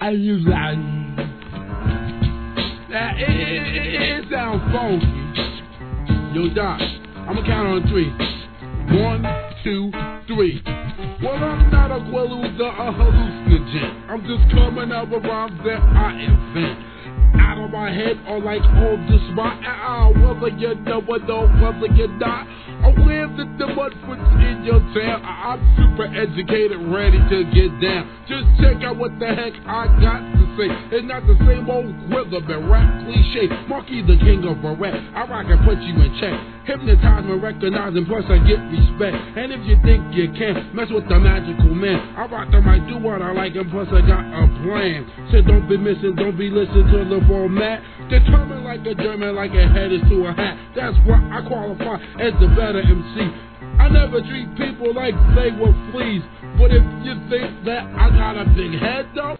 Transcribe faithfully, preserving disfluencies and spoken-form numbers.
I use that. That it, it, it, it sounds funky. Yo, Doc, I'ma count on three. One, two, three. Well, I'm not a quaalude, a hallucinogen. I'm just coming up with rhymes that I invent. Out of my head or like on the spot. Uh, whether you know or don't, whether you're not. Aware that the mudfoot's in your town. I'm super educated, ready to get down. Just check out what the heck I got to say. It's not the same old quiver, but rap cliche. Marky the king of a rap. I rock and put you in check. Hypnotize and recognize, and plus I get respect. And if you think you can mess with the magical man, I rock the mic, do what I like, and plus I got a plan. So don't be missing, don't be listening to the format. Determined like a German, like a head is to a hat. That's why I qualify as the better M C. I never treat people like they were fleas. But if you think that I got a big head though,